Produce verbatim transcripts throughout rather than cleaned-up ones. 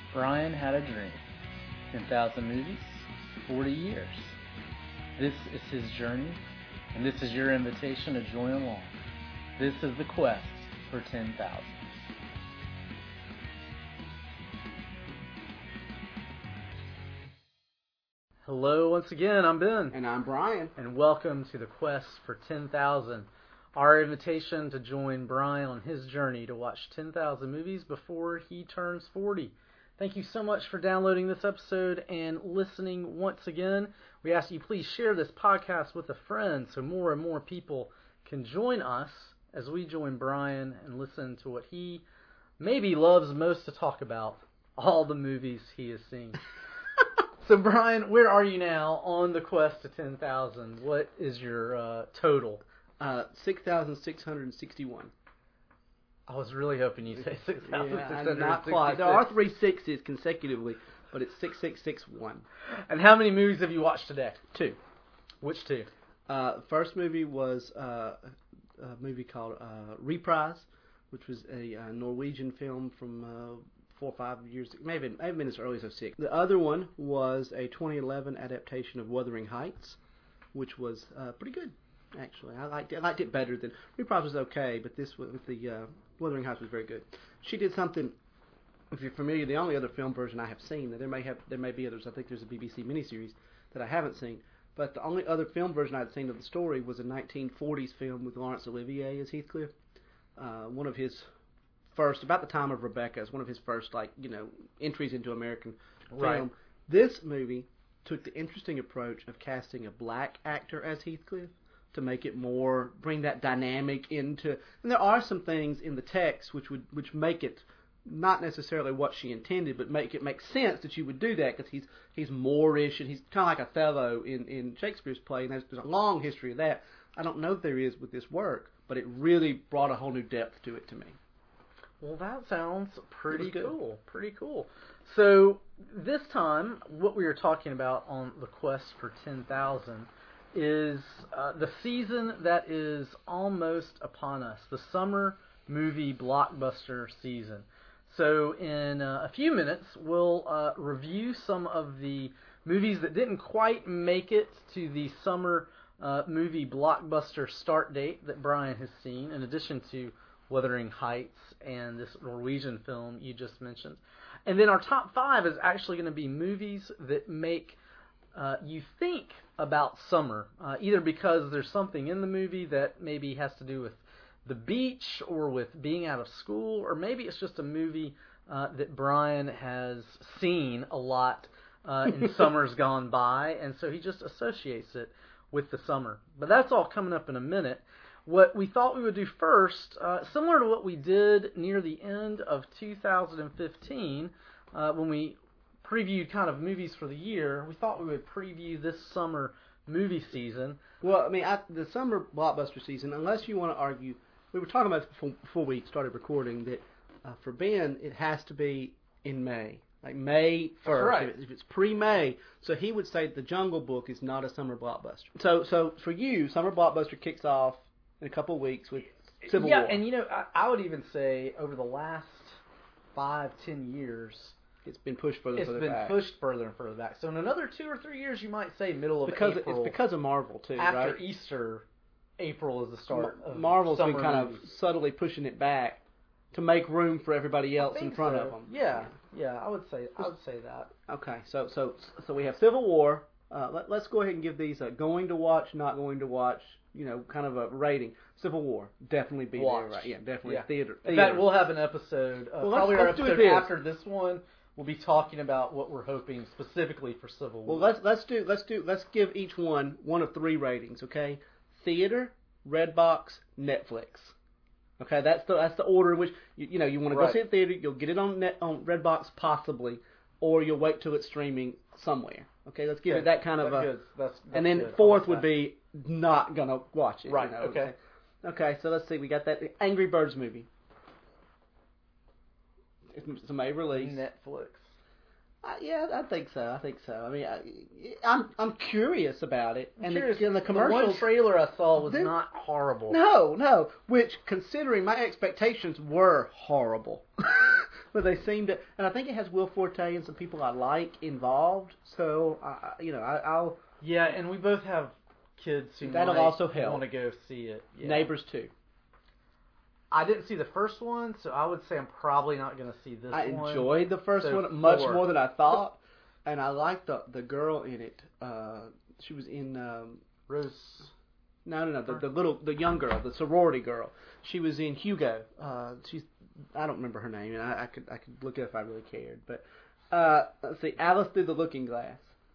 Brian had a dream. ten thousand movies, forty years. This is his journey, and this is your invitation to join along. This is the quest for ten thousand. Hello once again, I'm Ben. And I'm Brian. And welcome to the quest for ten thousand. Our invitation to join Brian on his journey to watch ten thousand movies before he turns forty. Thank you so much for downloading this episode and listening once again. We ask you please share this podcast with a friend so more and more people can join us as we join Brian and listen to what he maybe loves most to talk about, all the movies he has seen. So, Brian, where are you now on the quest to ten thousand? What is your uh, total? Uh, six thousand six hundred sixty-one. I was really hoping you'd say six thousand six hundred sixty-six. Yeah, not quite. There are three sixes consecutively, but it's six six six one. And how many movies have you watched today? Two. Which two? Uh, the first movie was uh, a movie called uh, Reprise, which was a uh, Norwegian film from uh, four or five years, maybe, maybe been as early as oh six. The other one was a twenty eleven adaptation of Wuthering Heights, which was uh, pretty good, actually. I liked it. I liked it better than Reprise was okay, but this with the uh, Wuthering Heights was very good. She did something. If you're familiar, the only other film version I have seen, there may have there may be others. I think there's a B B C miniseries that I haven't seen, but the only other film version I'd seen of the story was a nineteen forties film with Laurence Olivier as Heathcliff. Uh, one of his first, about the time of Rebecca, is one of his first, like, you know, entries into American film. Right. This movie took the interesting approach of casting a black actor as Heathcliff to make it more, bring that dynamic into, and there are some things in the text which would, which make it not necessarily what she intended, but make it make sense that you would do that, because he's, he's Moorish, and he's kind of like Othello in, in Shakespeare's play, and there's, there's a long history of that. I don't know if there is with this work, but it really brought a whole new depth to it to me. Well, that sounds pretty cool. Pretty cool. So, this time, what we were talking about on the quest for ten thousand is uh, the season that is almost upon us, the summer movie blockbuster season. So, in uh, a few minutes, we'll uh, review some of the movies that didn't quite make it to the summer uh, movie blockbuster start date that Brian has seen, in addition to Wuthering Heights and this Norwegian film you just mentioned. And then our top five is actually going to be movies that make uh, you think about summer, uh, either because there's something in the movie that maybe has to do with the beach or with being out of school, or maybe it's just a movie uh, that Brian has seen a lot uh, in summers gone by, and so he just associates it with the summer. But that's all coming up in a minute. What we thought we would do first, uh, similar to what we did near the end of two thousand fifteen, uh, when we previewed kind of movies for the year, we thought we would preview this summer movie season. Well, I mean, I, the summer blockbuster season, unless you want to argue, we were talking about this before, before we started recording, that uh, for Ben, it has to be in May. Like May first, right. if it's pre-May. So he would say The Jungle Book is not a summer blockbuster. So, so for you, summer blockbuster kicks off in a couple of weeks with Civil yeah, War. Yeah, and you know, I, I would even say over the last five, ten years, it's been pushed further and further back. It's been pushed further and further back. So in another two or three years, you might say middle of because April. It's because of Marvel, too, after right? After Easter, April is the start Ma- of Marvel's summer been kind movies. of subtly pushing it back to make room for everybody else in front so. of them. Yeah, yeah, I would say I would say that. Okay, so so so we have Civil War. Uh, let, let's go ahead and give these a going to watch, not going to watch, you know, kind of a rating. Civil War, definitely be watch. there, right? Yeah, definitely yeah. theater. In theater. fact, we'll have an episode, uh, well, probably let's, our let's episode this. after this one. We'll be talking about what we're hoping specifically for Civil War. Well, let's let's do let's do let's give each one one of three ratings, okay? Theater, Redbox, Netflix. Okay, that's the that's the order in which you, you know you want to go right. see it in theater. You'll get it on net on Redbox possibly, or you'll wait till it's streaming somewhere. Okay, let's give yeah, it that kind of that's a. Good. That's, that's and then good. fourth like would that. be not gonna watch it. Right. You know, okay. okay. Okay, so let's see. We got that Angry Birds movie. It's a May release. Netflix. Uh, yeah, I think so. I think so. I mean, I, I'm I'm curious about it. I'm and curious. The, and the The commercials. one trailer I saw was They're- not horrible. No, no. Which, considering my expectations were horrible. but they seem to, and I think it has Will Forte and some people I like involved. So I, you know, I, I'll. Yeah, and we both have kids who That'll might also help. want to go see it. Yeah. Neighbors too. I didn't see the first one, so I would say I'm probably not going to see this I one. enjoyed the first So one much four. more than I thought, and I liked the the girl in it. Uh, she was in. Um, Rose. no, no, no. The, the little, the young girl, the sorority girl. She was in Hugo. Uh, she's. I don't remember her name, and I, I could I could look it up if I really cared. But uh, let's see, Alice Through the Looking Glass.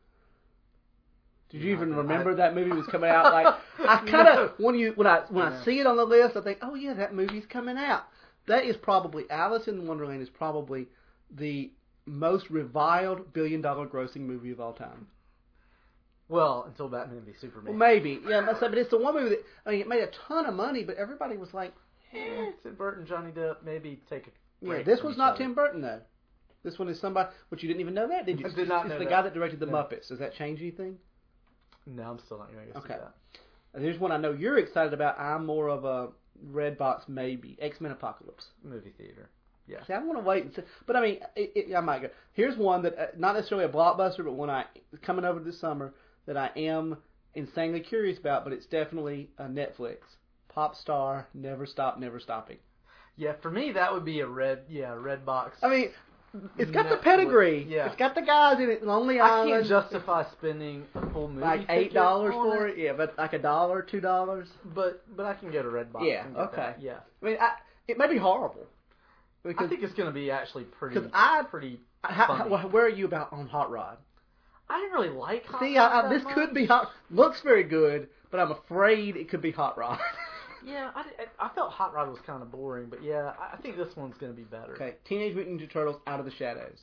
Did you No, even I- remember that movie was coming out? Like I kind of when you when I when I see it on the list, I think, oh yeah, that movie's coming out. That is probably Alice in Wonderland is probably the most reviled billion dollar grossing movie of all time. Well, until Batman v Superman. Well, maybe, yeah, but it's the one movie that I mean, it made a ton of money, but everybody was like, Eh, Tim Burton, Johnny Depp, maybe take a yeah, break this from was each not other. Tim Burton though. This one is somebody, but you didn't even know that, did you? I did not It's know the that. guy that directed the No. Muppets. Does that change anything? No, I'm still not going to go Okay. see that. And here's one I know you're excited about. I'm more of a Redbox maybe. X-Men Apocalypse. Movie theater. Yeah. See, I want to wait and see. But I mean, it, it, I might go. Here's one that, uh, not necessarily a blockbuster, but one I coming over this summer that I am insanely curious about, but it's definitely a Netflix. Pop Star, Never Stop, Never Stopping. Yeah, for me that would be a red, yeah, red box. I mean, it's got the Netflix, pedigree. yeah. It's got the guys in it. Lonely I Island. can't justify spending a full movie like eight ticket dollars on for it. Yeah, but like a dollar, two dollars. But but I can go to Redbox. Yeah, and get okay. that, Yeah. I mean, I, it may be horrible. I Because think it's going to be actually pretty. Because I- pretty. how, funny. how, where are you about on Hot Rod? I didn't really like. Hot See, Rod I, I, that this much. could be hot. Looks very good, but I'm afraid it could be Hot Rod. Yeah, I, I felt Hot Rod was kind of boring, but yeah, I I think this one's going to be better. Okay, Teenage Mutant Ninja Turtles: Out of the Shadows.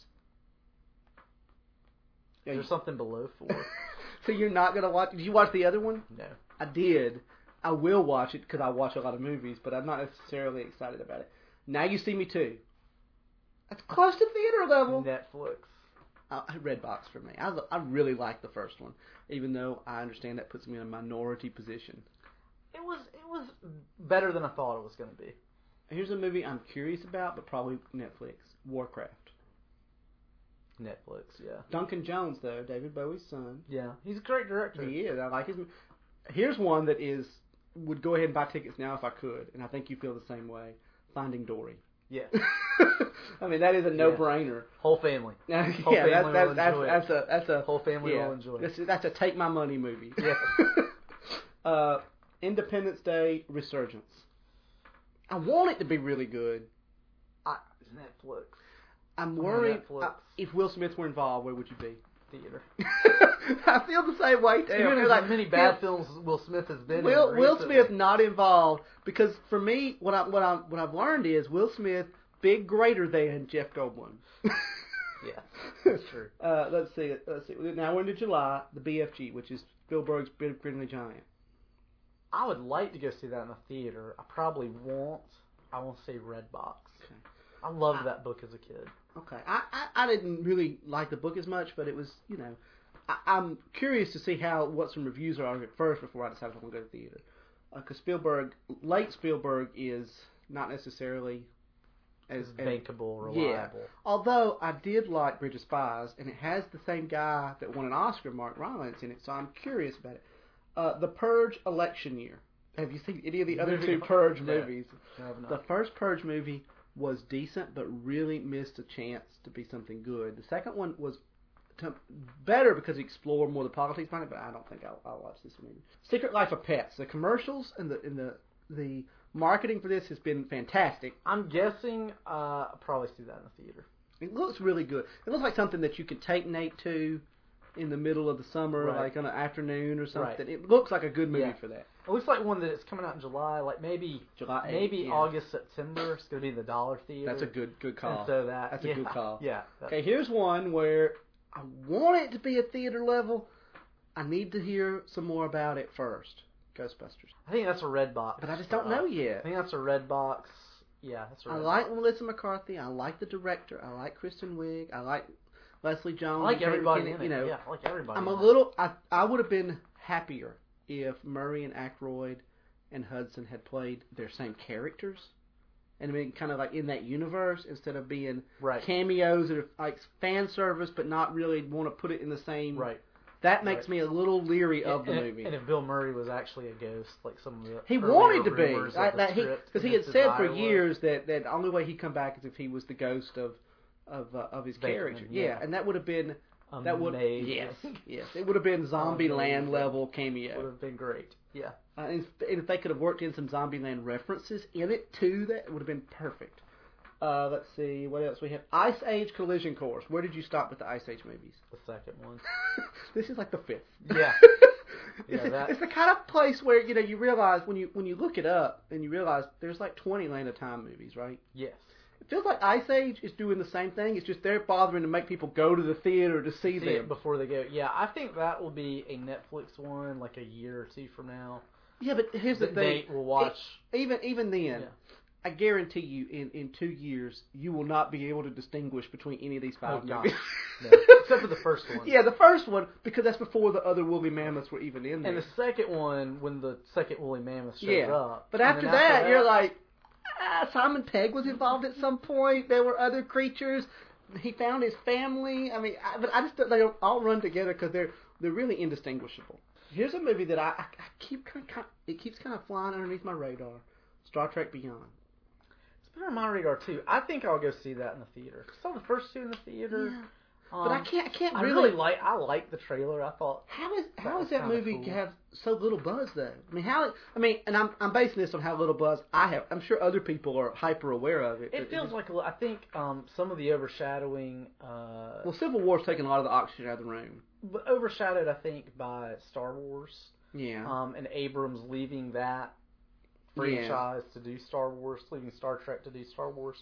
Yeah, Is you- there something below four? so you're not gonna watch? Did you watch the other one? No. I did. I will watch it because I watch a lot of movies, but I'm not necessarily excited about it. Now You See Me Too. That's close to theater level. Netflix. Uh, Redbox for me. I, I really like the first one, even though I understand that puts me in a minority position. It was it was better than I thought it was going to be. Here's a movie I'm curious about, but probably Netflix. Warcraft. Netflix, yeah. Duncan Jones, though, David Bowie's son. Yeah, he's a great director. He is. I like his. Here's one that is would go ahead and buy tickets now if I could, and I think you feel the same way. Finding Dory. Yeah. I mean, that is a no-brainer. Whole family. yeah, Whole that's family that's will that's, enjoy it. that's a that's a Whole family yeah, will enjoy it. That's, that's a take my money movie. Yeah. uh, Independence Day Resurgence. I want it to be really good. I, Netflix. I'm On worried Netflix. uh, if Will Smith were involved, where would you be? Theater. I feel the same way too. I Even feel as like many bad films Will Smith has been Will in Will recently. Smith not involved because for me, what I what I what I've learned is Will Smith big greater than Jeff Goldblum. Yeah, that's true. Uh, let's see. Let's see. Now we're into July. The B F G, which is Spielberg's Big Friendly Giant. I would like to go see that in a theater. I probably won't. I won't say Redbox. Okay. I loved that book as a kid. Okay. I, I, I didn't really like the book as much, but it was, you know, I, I'm curious to see how what some reviews are at first before I decide if I'm going to go to the theater. Because uh, Spielberg, late Spielberg is not necessarily as, It's as bankable, reliable. yeah. Although I did like Bridge of Spies, and it has the same guy that won an Oscar, Mark Rylance, in it, so I'm curious about it. Uh, the Purge election year. Have you seen any of the other two Purge No. movies? I have not. The first Purge movie was decent, but really missed a chance to be something good. The second one was to, better because it explored more the politics behind it, but I don't think I'll, I'll watch this movie. Secret Life of Pets. The commercials and the and the the marketing for this has been fantastic. I'm guessing uh, I'll probably see that in the theater. It looks really good. It looks like something that you could take Nate to in the middle of the summer, Right. like on an afternoon or something. Right. It looks like a good movie Yeah. for that. It looks like one that is coming out in July, like maybe July eighth, maybe yeah. August, September. It's going to be in the Dollar Theater. That's a good good call. And so that That's a yeah, good call. Yeah. that- Okay, here's one where I want it to be a theater level. I need to hear some more about it first. Ghostbusters. I think that's a red box. But I just for don't know us. I yet. think that's a red box. Yeah, that's a I red like box. Melissa McCarthy. I like the director. I like Kristen Wiig. I like Leslie I Jones. like and Kate everybody McKinnon, in it. You know, yeah, I like everybody. I'm a in it. little. I I would have been happier if Murray and Aykroyd and Hudson had played their same characters and being kind of like in that universe instead of being right. cameos that are like fan service, but not really want to put it in the same. Right. That makes right. me a little leery of the and, movie. And if Bill Murray was actually a ghost, like some of the he wanted to be, like, that he because he had said for years that that the only way he'd come back is if he was the ghost of of uh, of his Bateman, character. yeah. yeah, and that would have been. Amazing. That would yes, yes. It would have been Zombieland level cameo. Would have been great. Yeah. Uh, and, if, and if they could have worked in some Zombieland references in it too, that would have been perfect. Uh, let's see what else we have. Ice Age Collision Course. Where did you stop with the Ice Age movies? The second one. This is like the fifth. Yeah. it's, yeah that... it's the kind of place where you know you realize when you when you look it up and you realize there's like twenty Land of Time movies, right? Yes. It feels like Ice Age is doing the same thing. It's just they're bothering to make people go to the theater to see, see them it before they go. Yeah, I think that will be a Netflix one, like a year or two from now. Yeah, but here's the, the thing: we'll watch. It, even even then, yeah. I guarantee you, in, in two years, you will not be able to distinguish between any of these five oh, movies. No. Except for the first one. Yeah, the first one because that's before the other woolly mammoths were even in there. And the second one, when the second woolly mammoth shows yeah. up. But after that, after that, you're like. Ah, Simon Pegg was involved at some point. There were other creatures. He found his family. I mean, I, but I just they all run together because they're they're really indistinguishable. Here's a movie that I, I, I keep kind of, it keeps kind of flying underneath my radar. Star Trek Beyond. It's been on my radar too. I think I'll go see that in the theater. I saw the first two in the theater. Yeah. Um, but I can't. I can't I really, really like. I like the trailer. I thought. How is that how was is that kinda movie cool. have so little buzz though? I mean, how? I mean, and I'm I'm basing this on how little buzz I have. I'm sure other people are hyper aware of it. It feels like a li- I think um, some of the overshadowing. Uh, well, Civil War's taking a lot of the oxygen out of the room. But overshadowed, I think, by Star Wars. Yeah. Um, and Abrams leaving that franchise yeah. to do Star Wars, leaving Star Trek to do Star Wars.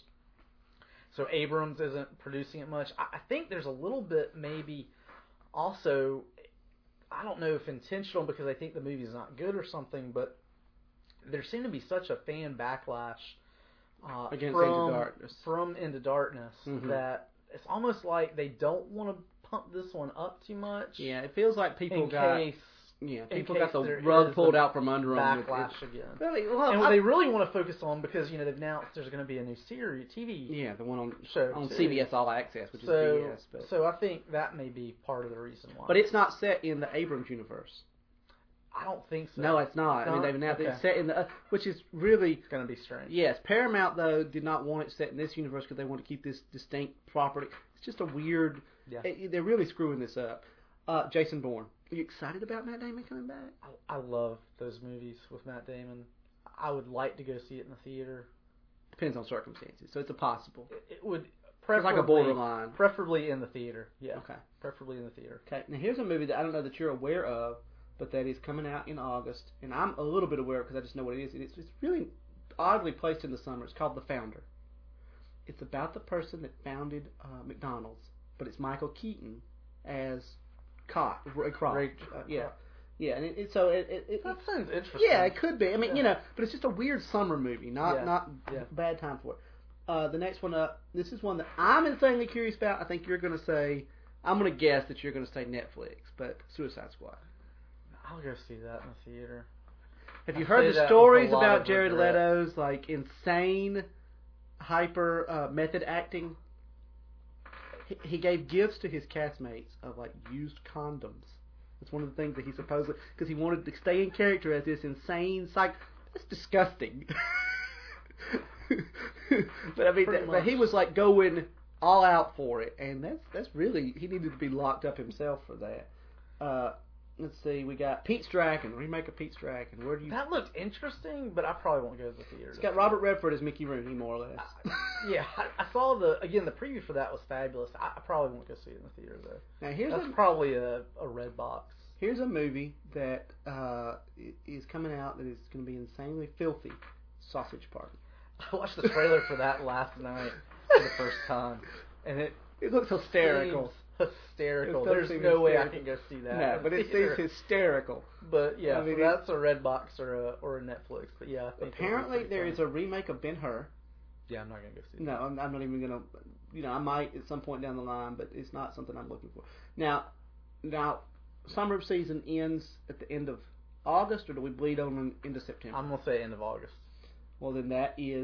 So Abrams isn't producing it much. I, I think there's a little bit maybe also, I don't know if intentional because I think the movie's not good or something, but there seemed to be such a fan backlash uh, against from, Into Darkness. from Into Darkness mm-hmm. that it's almost like they don't want to pump this one up too much. Yeah, it feels like people in got... Case, Yeah, in people case got the there rug is pulled a out from under them. Backlash It, again. Really, well, and what I, they really want to focus on, because you know they've announced there's going to be a new series, T V yeah, the one on show on too. C B S All Access, which so, is B S. But, so I think that may be part of the reason why. but it's not set in the Abrams universe. I don't think so. No, it's not. No? I mean, they've announced Okay. it's set in the, uh, which is really It's going to be strange. Yes, Paramount though did not want it set in this universe because they want to keep this distinct property. It's just a weird. Yeah. It, they're really screwing this up. Uh, Jason Bourne. Are you excited about Matt Damon coming back? I, I love those movies with Matt Damon. I would like to go see it in the theater. Depends on circumstances, so it's a possible. It, it would It's preferably like a borderline. preferably in the theater. Yeah. Okay. Preferably in the theater. Okay. Now here's a movie that I don't know that you're aware of, but that is coming out in August, and I'm a little bit aware because I just know what it is. It's, it's really oddly placed in the summer. It's called The Founder. It's about the person that founded uh, McDonald's, but it's Michael Keaton as Cott, Ray Kroc. Ray, uh, yeah, yeah, and it, it, so it, it, it That sounds interesting. yeah, it could be. I mean, Yeah. you know, but it's just a weird summer movie, not Yeah. not Yeah. bad time for it. Uh, the next one up, this is one that I'm insanely curious about. I think you're going to say, I'm going to guess that you're going to say Netflix, but Suicide Squad. I'll go see that in the theater. Have you I heard say the that with stories a lot about of Jared regret. Leto's like insane, hyper uh, method acting? He, he gave gifts to his castmates of like used condoms. That's one of the things that he supposedly because he wanted to stay in character as this insane psych. That's disgusting. but I mean, Pretty that, but he much. was like going all out for it, and that's that's really he needed to be locked up himself for that. Uh, let's see, we got Pete's Dragon, remake of Pete's Dragon. Where do you? That looked interesting, but I probably won't go to the theater. It's got Robert Redford as Mickey Rooney, more or less. I, yeah, I, I saw the again the preview for that was fabulous. I, I probably won't go see it in the theater though. Now here's That's a probably a, a red box. here's a movie that uh, is coming out that is going to be insanely filthy. Sausage Party. I watched the trailer for that last night for the first time, and it It looks hysterical. seems hysterical. It does There's seem no way I hysterical. can go see that. No, in but the it theater. seems hysterical. But yeah, I mean, so that's a red box or a or a Netflix. But yeah, I think Apparently there is a remake of Ben-Hur. Yeah, I'm not gonna go see. No, I'm, I'm not even gonna. You know, I might at some point down the line, but it's not something I'm looking for. Now, now, summer season ends at the end of August, or do we bleed on into September? I'm gonna say end of August. Well, then that is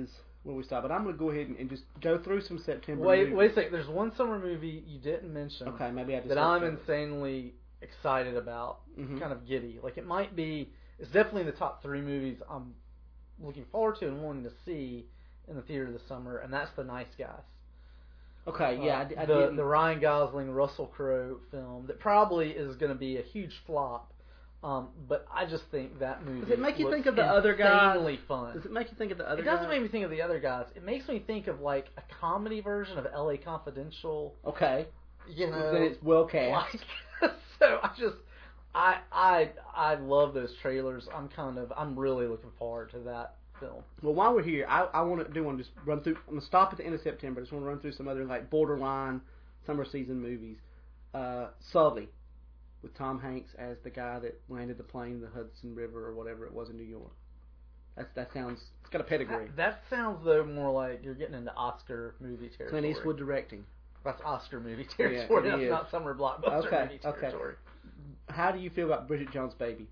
where we stop. But I'm going to go ahead and, and just go through some September Wait, movies. wait a second. There's one summer movie you didn't mention. Okay, maybe I just that I'm over. insanely excited about. Mm-hmm. Kind of giddy. Like it might be. It's definitely in the top three movies I'm looking forward to and wanting to see in the theater this summer, and that's The Nice Guys. Okay, yeah, uh, I, I the didn't. the Ryan Gosling Russell Crowe film that probably is going to be a huge flop. Um, but I just think that movie. Does it make you looks think of the other guys? Insanely fun. Does it make you think of the other It guys? doesn't make me think of the other guys. It makes me think of like a comedy version of L A Confidential. Okay. You know, then it's well cast. Like, so I just, I, I, I love those trailers. I'm kind of, I'm really looking forward to that film. Well, while we're here, I, I want to do one. Just run through. I'm gonna stop at the end of September. I just want to run through some other like borderline summer season movies. Uh, Sully, with Tom Hanks as the guy that landed the plane in the Hudson River or whatever it was in New York. That's that sounds. It's got a pedigree. That, that sounds though more like you're getting into Oscar movie territory. Clint Eastwood directing. That's Oscar movie territory. Yeah, That's is. not summer blockbuster Okay, movie territory. Okay. How do you feel about Bridget Jones' Baby?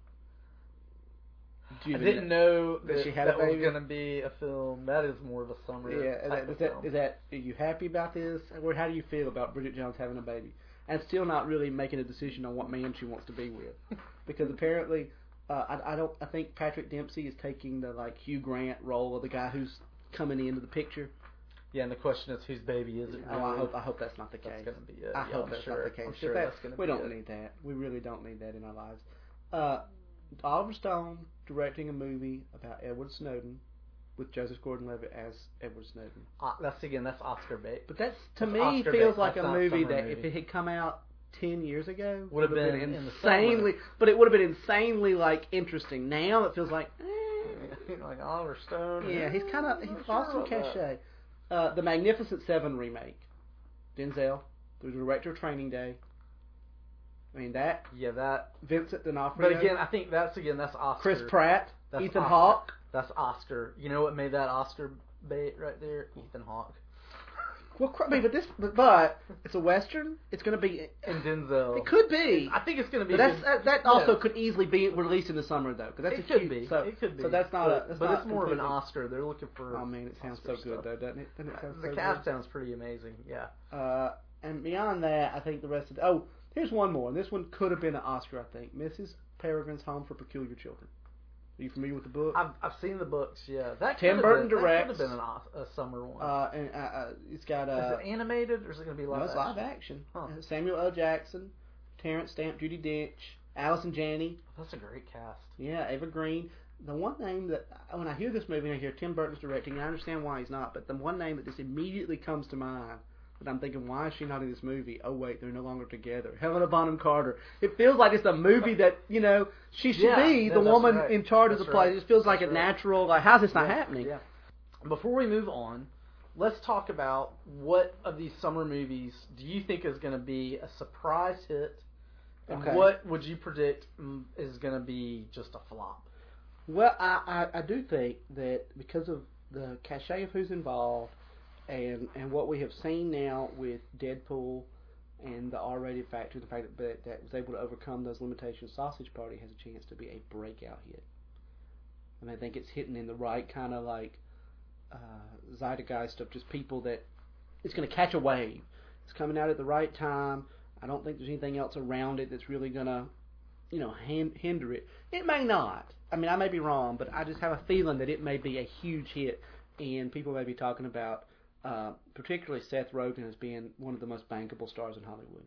Do you I didn't know that, that she had that a baby? was going to be a film. That is more of a summer. Yeah, is type that, of is that, film. is that, are you happy about this? Or how do you feel about Bridget Jones having a baby? And still not really making a decision on what man she wants to be with. Because apparently, uh, I, I don't, I think Patrick Dempsey is taking the like Hugh Grant role of the guy who's coming into the picture. Yeah, and the question is, whose baby is it? Oh, Really? I hope, I hope that's not the case. That's going to be it. I yeah, hope I'm that's sure. not the case. I'm sure That- that's going to we be don't it. need that. We really don't need that in our lives. Uh, Oliver Stone directing a movie about Edward Snowden with Joseph Gordon-Levitt as Edward Snowden. Uh, that's again, that's Oscar bait. But that's to That's me Oscar feels bait. like That's a not movie summer that movie. if it had come out ten years ago Would have would've been in the insanely. summer. But it would have been insanely like interesting. Now it feels like. Eh, like Oliver Stone. yeah, he's kind of he's I'm not lost sure some about cachet. Uh, the Magnificent Seven remake, Denzel, the director of Training Day. I mean that that. Yeah, that. Vincent D'Onofrio. But again, I think that's again that's Oscar. Chris Pratt, That's Ethan Oscar. Hawke. That's Oscar. You know what made that Oscar bait right there? Ethan Hawke Well, I mean, but this, but, but it's a western. It's going to be. and Denzel. It could be. I think it's going to be. But that's, good- that, that yeah. also could easily be released in the summer though, because that's It a could cute, be. So, it could be. So that's not but, a. That's but not it's more of an completely- Oscar. They're looking for. Oh man, it sounds Oscar so good stuff. though, doesn't it? Doesn't it sound The so cast good? sounds pretty amazing. Yeah. Uh, and beyond that, I think the rest of the, oh, here's one more. And this one could have been an Oscar, I think. Missus Peregrine's Home for Peculiar Children. Are you familiar with the book? I've I've seen the books. Yeah. That Tim could have Burton been, directs. That could have been an, Os- a summer one. Uh, and uh, uh, it's got uh, is it animated or is it going to be live? no, it's action? live action. Huh. Uh, Samuel L. Jackson, Terrence Stamp, Judi Dench, Allison Janney. That's a great cast. Yeah, Eva Green. The one name that, when I hear this movie and I hear Tim Burton's directing, I understand why he's not, but the one name that just immediately comes to mind, that I'm thinking, why is she not in this movie? Oh, wait, they're no longer together. Helena Bonham Carter. It feels like it's a movie that, you know, she should Yeah, be yeah, the that's woman right. in charge That's of the play. right. It just feels like That's a right. natural, like, how's this not Yeah, happening? Yeah. Before we move on, let's talk about what of these summer movies do you think is going to be a surprise hit, and Okay. what would you predict mm, is going to be just a flop? Well, I, I, I do think that because of the cachet of who's involved and and what we have seen now with Deadpool and the R-rated factor, the fact that that was able to overcome those limitations, Sausage Party has a chance to be a breakout hit. And I think it's hitting in the right kind of like uh, zeitgeist of just people that it's going to catch a wave. It's coming out at the right time. I don't think there's anything else around it that's really going to, you know, hin- hinder it. It may not. I mean, I may be wrong, but I just have a feeling that it may be a huge hit, and people may be talking about, uh, particularly Seth Rogen as being one of the most bankable stars in Hollywood.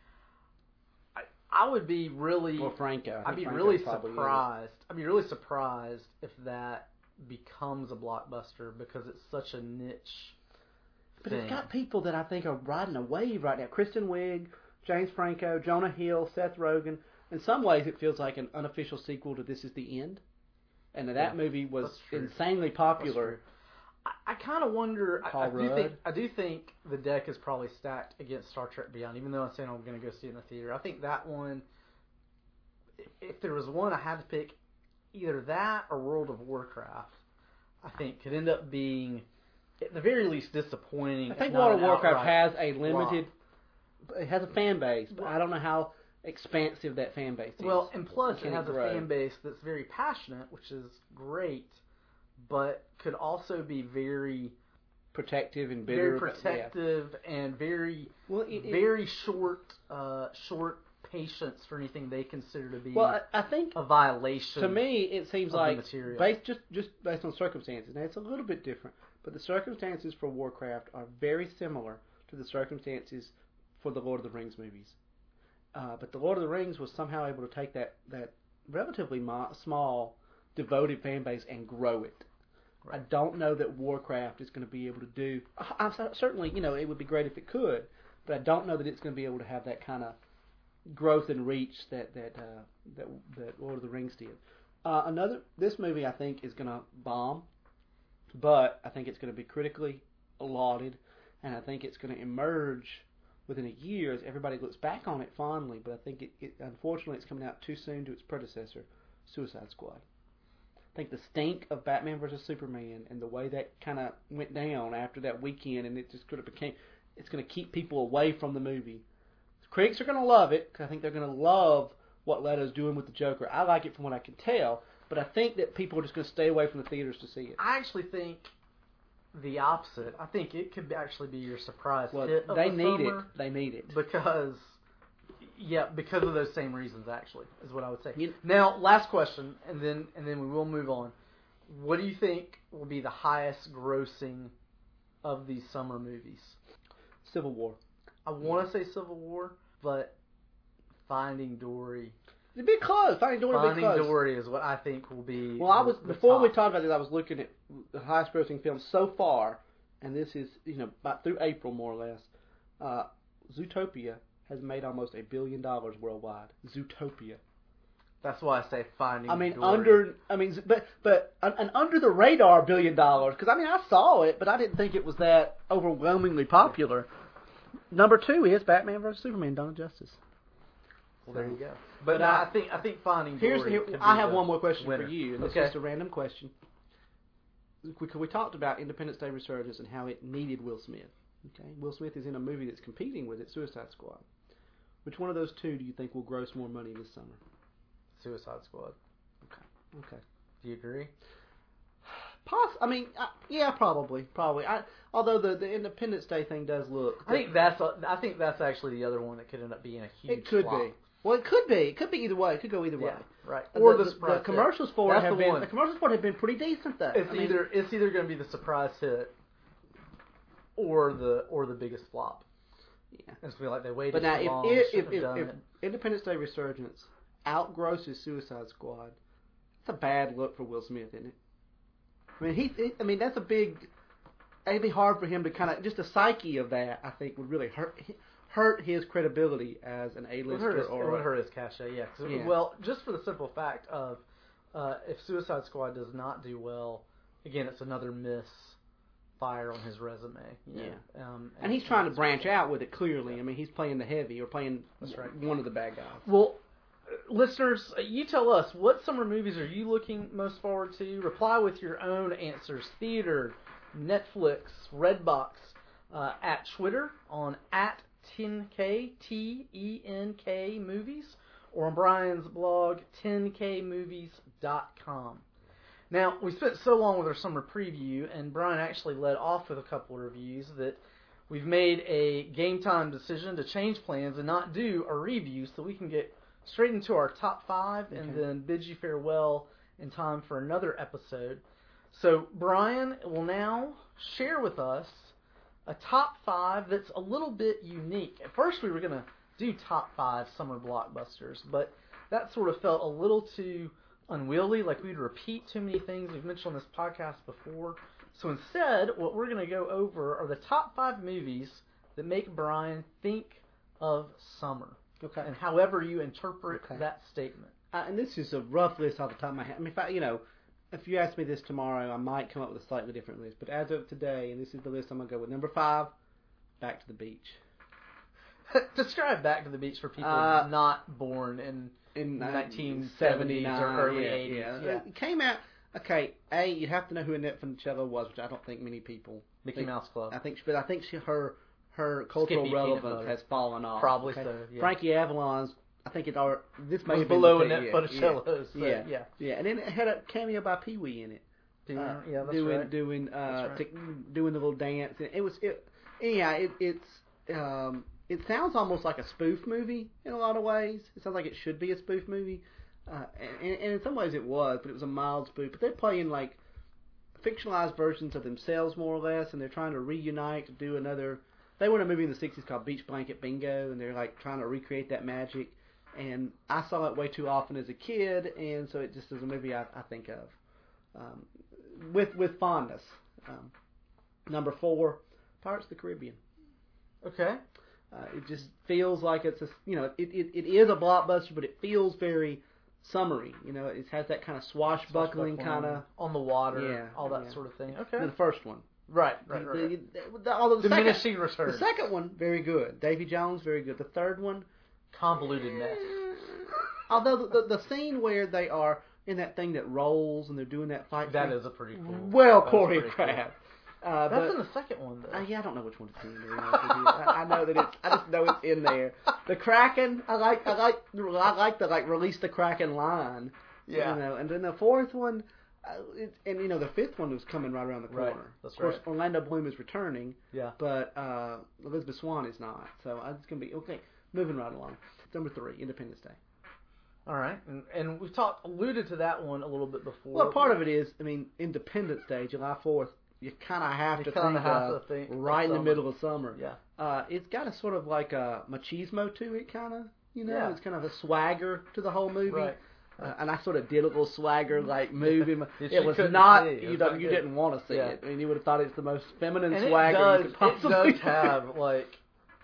I I would be really Or Franco. I I'd think be Franco really probably is. surprised. I'd be really surprised if that becomes a blockbuster because it's such a niche. But thing. it's got people that I think are riding a wave right now. Kristen Wiig, James Franco, Jonah Hill, Seth Rogen. In some ways, it feels like an unofficial sequel to This Is the End. And that Yeah, movie was that's true. insanely That's popular. true. I, I kind of wonder. I, Paul I do Rudd. think I do think the deck is probably stacked against Star Trek Beyond. Even though I'm saying I'm going to go see it in the theater, I think that one. If there was one I had to pick, either that or World of Warcraft, I think could end up being, at the very least, disappointing. I think if not World of an Warcraft outright has a limited, flop. it has a fan base, but I don't know how expansive that fan base is. Well, and plus Can it it has a grow? fan base that's very passionate, which is great. but could also be very protective and bitter. Very protective yeah. and very, well, it, it, very short, uh, short patience for anything they consider to be. Well, I, I think a violation. To me, it seems of like the material. based just just based on circumstances. Now it's a little bit different, but the circumstances for Warcraft are very similar to the circumstances for the Lord of the Rings movies. Uh, but the Lord of the Rings was somehow able to take that that relatively mo- small, devoted fan base and grow it. I don't know that Warcraft is going to be able to do. I, I, certainly, you know, it would be great if it could, but I don't know that it's going to be able to have that kind of growth and reach that that uh, that, that Lord of the Rings did. Uh, another, this movie I think is going to bomb, but I think it's going to be critically lauded, and I think it's going to emerge within a year as everybody looks back on it fondly. But I think it, it unfortunately it's coming out too soon to its predecessor, Suicide Squad. I think the stink of Batman versus Superman and the way that kind of went down after that weekend, and it just could have became, it's going to keep people away from the movie. The critics are going to love it because I think they're going to love what Leto's doing with the Joker. I like it from what I can tell, but I think that people are just going to stay away from the theaters to see it. I actually think the opposite. I think it could actually be your surprise well, hit of they the need summer it. They need it because. Yeah, because of those same reasons, actually, is what I would say. You, now, last question, and then and then we will move on. What do you think will be the highest grossing of these summer movies? Civil War. I want to say Civil War, but Finding Dory. It'd be close. Finding Dory. Finding be close. Dory is what I think will be. Well, I was the before top. we talked about this. I was looking at the highest grossing films so far, and this is you know about through April more or less. Uh, Zootopia has made almost a billion dollars worldwide. Zootopia. That's why I say Finding I mean, Dory. under, I mean, but but an under the radar billion dollars. Because I mean, I saw it, but I didn't think it was that overwhelmingly popular. Number two is Batman versus Superman: Dawn of Justice. Well, there you go. But, But no, I, I think I think Finding here's Dory. here, could be I have the one more question winner. for you, and this okay. is just a random question. We, we talked about Independence Day Resurgence and how it needed Will Smith. Okay, Will Smith is in a movie that's competing with it, Suicide Squad. Which one of those two do you think will gross more money this summer? Suicide Squad. Okay. Okay. Do you agree? Poss- I mean, uh, yeah, probably, probably. I, although the, the Independence Day thing does look. I think that's a, I think that's actually the other one that could end up being a huge. It could flop. be. Well, it could be. It could be either way. It could go either way. Yeah, right. Or Or the, the, the, surprise the commercials hit. for That's it have the been. one. The commercials for it have been pretty decent though. It's I mean, either it's either going to be the surprise hit or the or the biggest flop. Yeah. It's feel like they waited But now, too if long. if, shouldn't if, have if, done if Independence Day Resurgence outgrosses Suicide Squad, it's a bad look for Will Smith, isn't it? I mean, he. he I mean, that's a big. It'd be hard for him to kind of just the psyche of that. I think would really hurt hurt his credibility as an it. It would A-lister hurt his, or it would a, hurt his cachet. Yeah. 'Cause it- Yeah. Well, just for the simple fact of uh, if Suicide Squad does not do well, again, it's another miss. Fire on his resume. You know? Yeah. Um, and he's trying to branch out with it. Clearly, I mean, he's playing the heavy or playing That's right. one of the bad guys. Well, listeners, you tell us, what summer movies are you looking most forward to? Reply with your own answers. Theater, Netflix, Redbox, uh, at Twitter on at ten K, T E N K movies, or on Brian's blog, ten K movies dot com. Now, we spent so long with our summer preview, and Brian actually led off with a couple of reviews, that we've made a game time decision to change plans and not do a review so we can get straight into our top five Okay. and then bid you farewell in time for another episode. So Brian will now share with us a top five that's a little bit unique. At first we were going to do top five summer blockbusters, but that sort of felt a little too unwieldy, like we'd repeat too many things we've mentioned on this podcast before. So instead, what we're going to go over are the top five movies that make Brian think of summer. Okay. And however you interpret Okay. that statement. Uh, and this is a rough list off the top of my head. I mean, if I, you know, if you ask me this tomorrow, I might come up with a slightly different list. But as of today, and this is the list I'm going to go with. Number five, Back to the Beach. Describe Back to the Beach for people Uh, not born in In nineteen seventies or early yeah, eighties. Yeah. Yeah. It came out, okay, A, you have to know who Annette Funicello was, which I don't think many people. Mickey think, Mouse Club. I think, but I think she, her her cultural Skippy Peanut relevance Butter. has fallen off. Probably okay? so, yeah. Frankie Avalon's, I think it already, this may was have been below the- Annette yeah, Funicello. Yeah, So, yeah, yeah. yeah, and then it had a cameo by Pee Wee in it. uh, yeah, that's doing right. doing uh, That's right. t- doing the little dance. It was it, yeah. It, it's um, it sounds almost like a spoof movie in a lot of ways. It sounds like it should be a spoof movie, uh, and, and in some ways it was, but it was a mild spoof. But they're playing like fictionalized versions of themselves more or less, and they're trying to reunite to do another. They were in a movie in the sixties called Beach Blanket Bingo, and they're like trying to recreate that magic. And I saw it way too often as a kid, and so it just is a movie I, I think of um, with with fondness. Um, number four, Pirates of the Caribbean. Okay. Uh, it just feels like it's a, you know, it, it, it is a blockbuster, but it feels very summery. You know, it has that kind of swashbuckling kind of on the water, yeah, all that yeah. sort of thing. Okay. The first one, right, right, the, right. The, the, the, although the Diminishing second, returns. The second one, very good. Davy Jones, very good. The third one, convoluted mess. Although the, the the scene where they are in that thing that rolls and they're doing that fight, that scene, is a pretty cool. well That's pretty choreographed. Cool. Uh, That's but, in the second one, though. Uh, yeah, I don't know which one it's in. To be honest with you. I, I know that it's. I just know it's in there. The Kraken. I like. I like. I like the like release the Kraken line. Yeah. You know, and then the fourth one, uh, it, and you know the fifth one was coming right around the corner. Right. That's of course, right. Orlando Bloom is returning. Yeah. But uh, Elizabeth Swann is not. So uh, it's gonna be okay. Moving right along. Number three, Independence Day. All right, and and we've talked alluded to that one a little bit before. Well, part of it is, I mean, Independence Day, July fourth. You kind of have You to kinda think, have uh, to think right of in the summer. middle of summer. Yeah. Uh, it's got a sort of like a machismo to it, kind of. You know, Yeah. it's kind of a swagger to the whole movie. Right. Uh, and I sort of did a little swagger like move. In my, That it you was couldn't not. see. It You was don't. not You good. didn't want to see Yeah. it. I mean, you would have thought it's the most feminine And swagger it does, you could possibly. it does have like,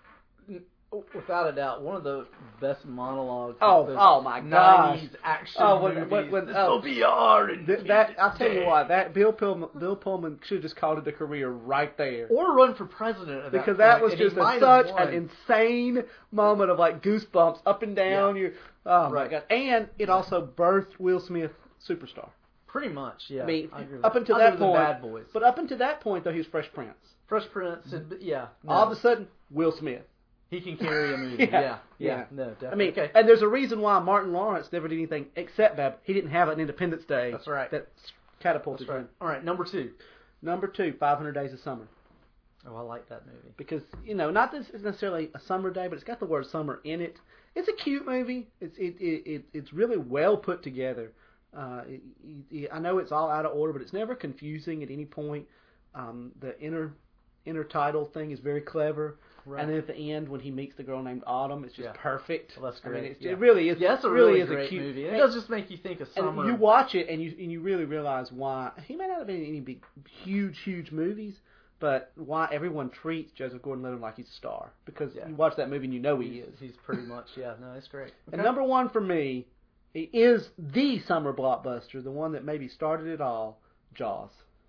n- without a doubt, one of the best monologues. Oh, of those oh my gosh. nineties action Oh, when- movies. when- when- This oh. will be our Th- that I'll tell you Independence what. That Bill Pullman, Bill Pullman should have just called it a career right there. or run for president at that Because that point, was and he just a, might have such won. an insane moment of like goosebumps up and down. Yeah. You, oh my Right. god! And it also birthed Will Smith superstar. Pretty much, yeah. I mean, I agree with up that. until Other that than point, Bad Boys. but up until that point though, he was Fresh Prince. Fresh Prince, and, yeah. No, All of a sudden, Will Smith. he can carry a movie. Yeah, yeah, yeah, yeah. no, definitely. I mean, okay. and there's a reason why Martin Lawrence never did anything except Bab. He didn't have an Independence Day. That's right. That catapulted That's right. him. All right, number two. Number two, five hundred Days of Summer. Oh, I like that movie. Because, you know, not that it's necessarily a summer day, but it's got the word summer in it. It's a cute movie. It's it, it, it it's really well put together. Uh, it, it, I know it's all out of order, but it's never confusing at any point. Um, the inner inner title thing is very clever. Right. And then at the end, when he meets the girl named Autumn, it's just Yeah. perfect. Well, that's I mean, great. it's, Yeah. it really is. Yeah, it's a really, really is great a cute movie. And it does just make you think of summer. And you watch it, and you and you really realize why he may not have been in any big, huge, huge movies, but why everyone treats Joseph Gordon-Levitt like he's a star. Because Yeah. you watch that movie and you know he he's, is. he's pretty much, yeah, no, it's great. And number one for me it is the summer blockbuster, the one that maybe started it all, Jaws.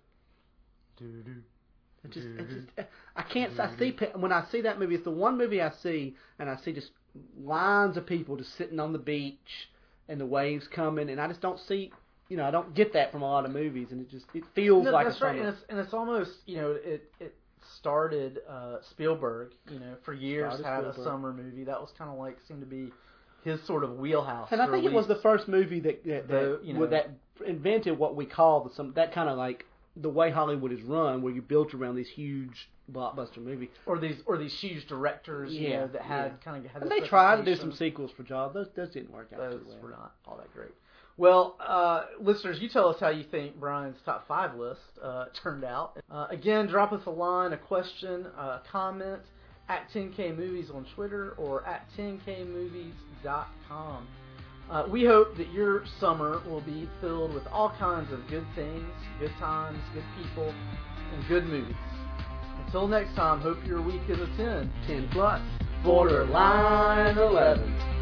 Doo-doo. It just, it just, I can't. I see when I see that movie. It's the one movie I see, and I see just lines of people just sitting on the beach, and the waves coming, and I just don't see. You know, I don't get that from a lot of movies, and it just it feels No, like that's a right, summer. and it's, and it's almost, you know, it it started uh, Spielberg, you know, for years Started had Spielberg. a summer movie that was kind of like seemed to be his sort of wheelhouse. And I to think it was release. the first movie that that, The, that, you know- that invented what we call the some that kind of like the way Hollywood is run, where you built around these huge blockbuster movies. or these or these huge directors, you Yeah, know, that had yeah. kind of had. And this they tried to do reputation. some sequels for Jaws. Those those didn't work out Those too well. were not all that great. Well, uh, listeners, you tell us how you think Brian's top five list uh, turned out. Uh, again, drop us a line, a question, a comment at ten K Movies on Twitter or at ten K movies dot com. Uh, we hope that your summer will be filled with all kinds of good things, good times, good people, and good movies. Until next time, hope your week is a ten. Ten plus. Borderline eleven.